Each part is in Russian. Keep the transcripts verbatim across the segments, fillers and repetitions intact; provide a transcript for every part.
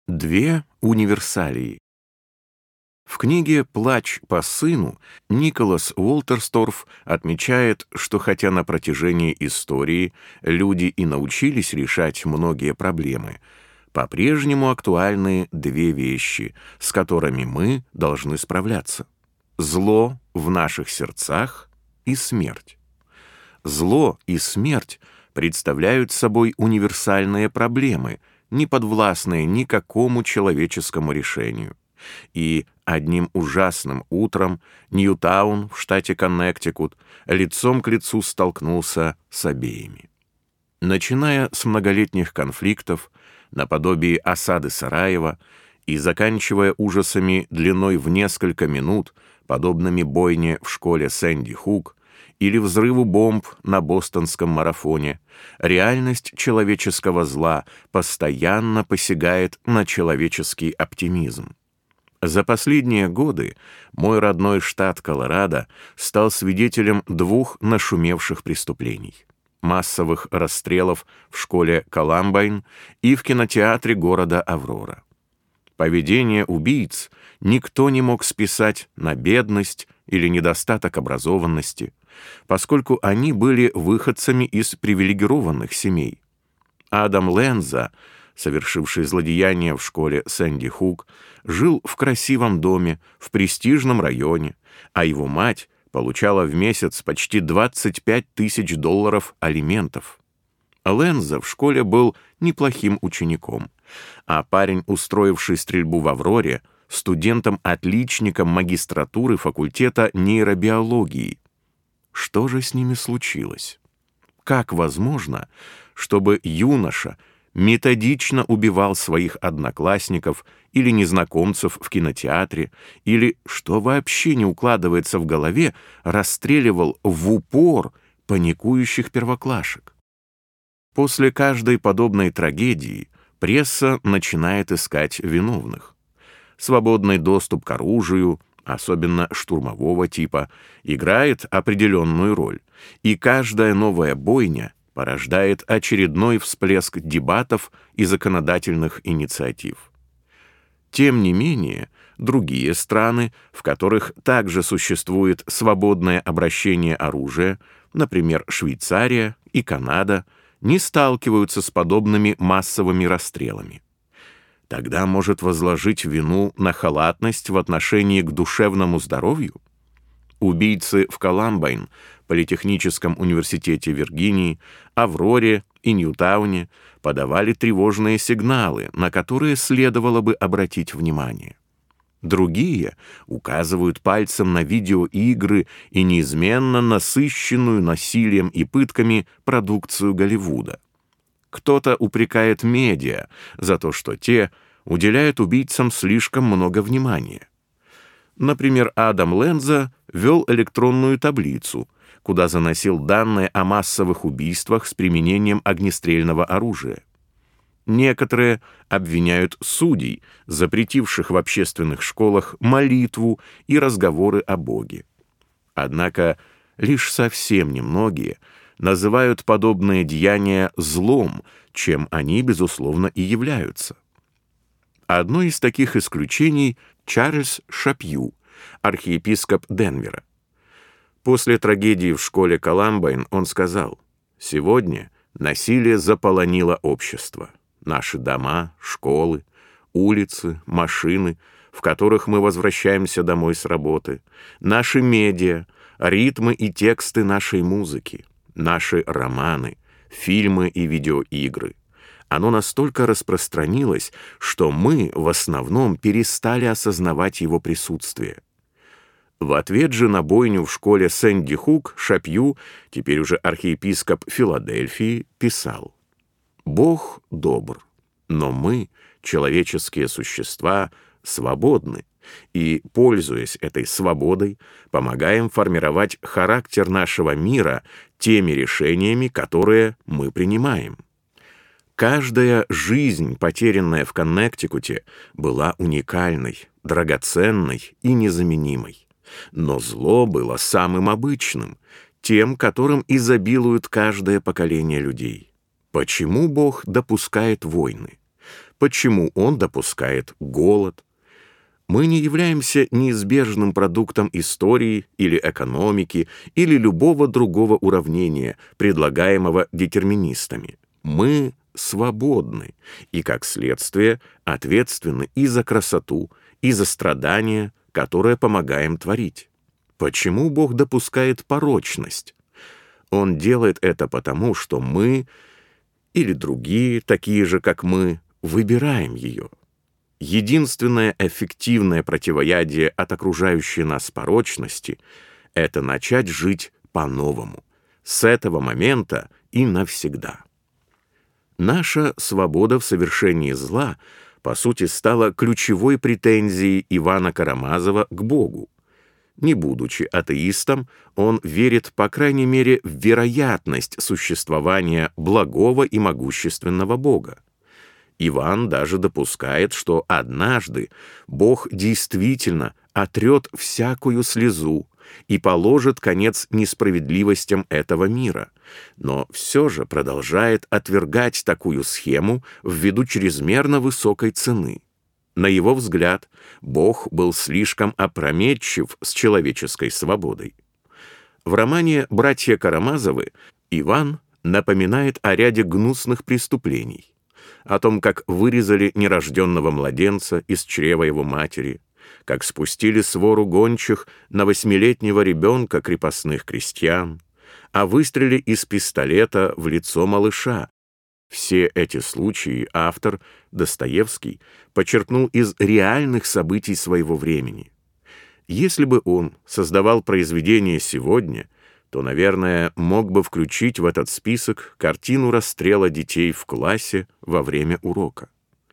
Две универсалии. В книге «Плач по сыну» Николас Уолтерсторф отмечает, что хотя на протяжении истории люди и научились решать многие проблемы, по-прежнему актуальны две вещи, с которыми мы должны справляться: зло в наших сердцах и смерть. Зло и смерть представляют собой универсальные проблемы, не подвластные никакому человеческому решению. И одним ужасным утром Ньютаун в штате Коннектикут лицом к лицу столкнулся с обеими. Начиная с многолетних конфликтов, наподобие осады Сараева, и заканчивая ужасами длиной в несколько минут, подобными бойне в школе Сэнди Хук, или взрыву бомб на бостонском марафоне, реальность человеческого зла постоянно посягает на человеческий оптимизм. За последние годы мой родной штат Колорадо стал свидетелем двух нашумевших преступлений: массовых расстрелов в школе Коламбайн и в кинотеатре города Аврора. Поведение убийц никто не мог списать на бедность или недостаток образованности, поскольку они были выходцами из привилегированных семей. Адам Ленза, совершивший злодеяние в школе Сэнди Хук, жил в красивом доме в престижном районе, а его мать получала в месяц почти двадцать пять тысяч долларов алиментов. Ленза в школе был неплохим учеником, а парень, устроивший стрельбу в Авроре, студентом-отличником магистратуры факультета нейробиологии. Что же с ними случилось? Как возможно, чтобы юноша методично убивал своих одноклассников или незнакомцев в кинотеатре, или, что вообще не укладывается в голове, расстреливал в упор паникующих первоклашек? После каждой подобной трагедии пресса начинает искать виновных. Свободный доступ к оружию, особенно штурмового типа, играет определенную роль, и каждая новая бойня порождает очередной всплеск дебатов и законодательных инициатив. Тем не менее, другие страны, в которых также существует свободное обращение оружия, например, Швейцария и Канада, не сталкиваются с подобными массовыми расстрелами. Тогда может возложить вину на халатность в отношении к душевному здоровью? Убийцы в Коламбайн, Политехническом университете Виргинии, Авроре и Ньютауне подавали тревожные сигналы, на которые следовало бы обратить внимание. Другие указывают пальцем на видеоигры и неизменно насыщенную насилием и пытками продукцию Голливуда. Кто-то упрекает медиа за то, что те уделяют убийцам слишком много внимания. Например, Адам Ленза вел электронную таблицу, куда заносил данные о массовых убийствах с применением огнестрельного оружия. Некоторые обвиняют судей, запретивших в общественных школах молитву и разговоры о Боге. Однако лишь совсем немногие называют подобные деяния злом, чем они, безусловно, и являются. Одно из таких исключений — Чарльз Шапью, архиепископ Денвера. После трагедии в школе Коламбайн он сказал: «Сегодня насилие заполонило общество. Наши дома, школы, улицы, машины, в которых мы возвращаемся домой с работы, наши медиа, ритмы и тексты нашей музыки, наши романы, фильмы и видеоигры. Оно настолько распространилось, что мы в основном перестали осознавать его присутствие». В ответ же на бойню в школе Сэнди Хук Шапью, теперь уже архиепископ Филадельфии, писал: «Бог добр, но мы, человеческие существа, свободны, и, пользуясь этой свободой, помогаем формировать характер нашего мира теми решениями, которые мы принимаем. Каждая жизнь, потерянная в Коннектикуте, была уникальной, драгоценной и незаменимой. Но зло было самым обычным, тем, которым изобилует каждое поколение людей. Почему Бог допускает войны? почему Он допускает голод. Мы не являемся неизбежным продуктом истории или экономики или любого другого уравнения, предлагаемого детерминистами. Мы свободны и, как следствие, ответственны и за красоту, и за страдания, которые помогаем творить. Почему Бог допускает порочность? Он делает это потому, что мы, или другие, такие же, как мы, выбираем ее. Единственное эффективное противоядие от окружающей нас порочности — это начать жить по-новому, с этого момента и навсегда. Наша свобода в совершении зла, по сути, стала ключевой претензией Ивана Карамазова к Богу. Не будучи атеистом, он верит, по крайней мере, в вероятность существования благого и могущественного Бога. Иван даже допускает, что однажды Бог действительно отрет всякую слезу и положит конец несправедливостям этого мира, но все же продолжает отвергать такую схему ввиду чрезмерно высокой цены. На его взгляд, Бог был слишком опрометчив с человеческой свободой. В романе «Братья Карамазовы» Иван напоминает о ряде гнусных преступлений, о том, как вырезали нерожденного младенца из чрева его матери, как спустили свору гончих на восьмилетнего ребенка крепостных крестьян, о выстреле из пистолета в лицо малыша. Все эти случаи автор, Достоевский, подчеркнул из реальных событий своего времени. Если бы он создавал произведение сегодня, то, наверное, мог бы включить в этот список картину расстрела детей в классе во время урока.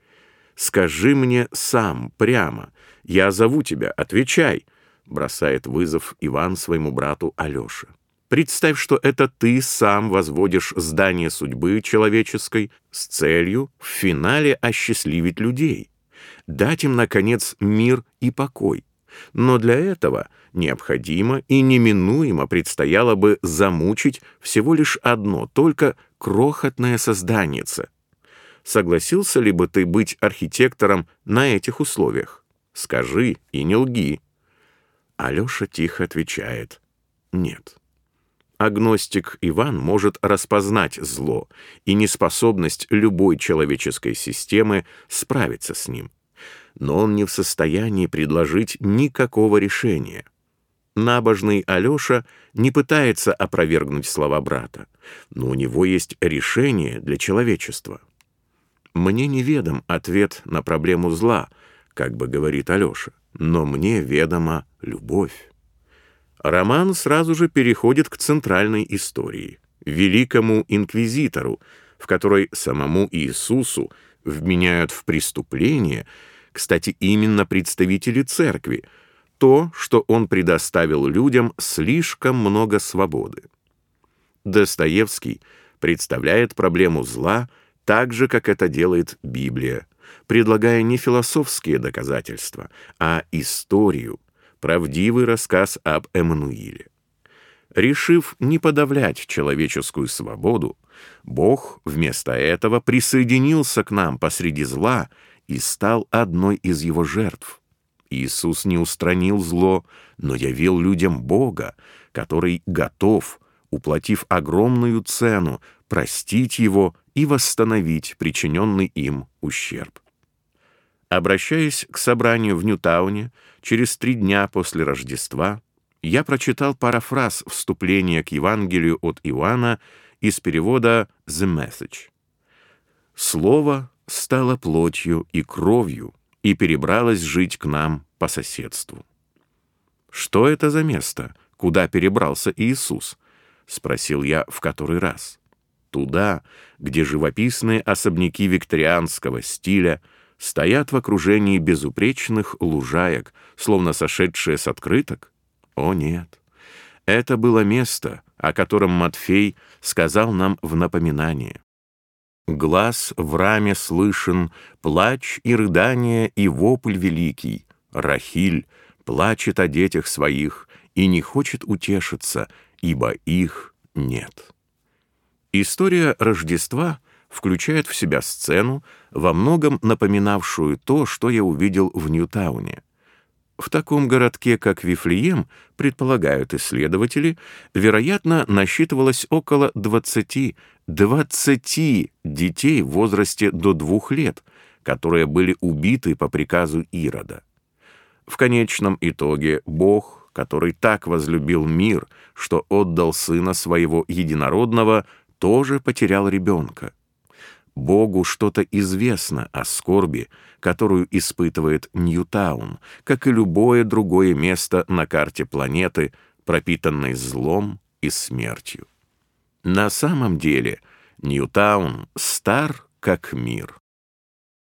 «Скажи мне сам, прямо, я зову тебя, отвечай», — бросает вызов Иван своему брату Алёше. «Представь, что это ты сам возводишь здание судьбы человеческой с целью в финале осчастливить людей, дать им, наконец, мир и покой. Но для этого необходимо и неминуемо предстояло бы замучить всего лишь одно, только крохотное созданице. Согласился ли бы ты быть архитектором на этих условиях? Скажи и не лги». Алёша тихо отвечает: «Нет». Агностик Иван может распознать зло и неспособность любой человеческой системы справиться с ним, но он не в состоянии предложить никакого решения. Набожный Алёша не пытается опровергнуть слова брата, но у него есть решение для человечества. «Мне неведом ответ на проблему зла», как бы говорит Алёша, «но мне ведома любовь». Роман сразу же переходит к центральной истории, великому инквизитору, в которой самому Иисусу вменяют в преступление, кстати, именно представители церкви, то, что он предоставил людям слишком много свободы. Достоевский представляет проблему зла так же, как это делает Библия, предлагая не философские доказательства, а историю, правдивый рассказ об Эммануиле. Решив не подавлять человеческую свободу, Бог вместо этого присоединился к нам посреди зла и стал одной из его жертв. Иисус не устранил зло, но явил людям Бога, который готов, уплатив огромную цену, простить его и восстановить причиненный им ущерб. Обращаясь к собранию в Ньютауне через три дня после Рождества, я прочитал парафраз вступления к Евангелию от Иоанна из перевода «The Message». «Слово стало плотью и кровью и перебралось жить к нам по соседству». «Что это за место, куда перебрался Иисус?» — спросил я в который раз. «Туда, где живописные особняки викторианского стиля стоят в окружении безупречных лужаек, словно сошедшие с открыток? О нет! Это было место, о котором Матфей сказал нам в напоминание. «Глас в раме слышен, плач и рыдание и вопль великий. Рахиль плачет о детях своих и не хочет утешиться, ибо их нет». История Рождества включает в себя сцену, во многом напоминавшую то, что я увидел в Ньютауне. В таком городке, как Вифлеем, предполагают исследователи, вероятно, насчитывалось около двадцати двадцати детей в возрасте до двух лет, которые были убиты по приказу Ирода. В конечном итоге Бог, который так возлюбил мир, что отдал Сына Своего Единородного, тоже потерял ребенка. Богу что-то известно о скорби, которую испытывает Ньютаун, как и любое другое место на карте планеты, пропитанной злом и смертью. На самом деле Ньютаун стар как мир.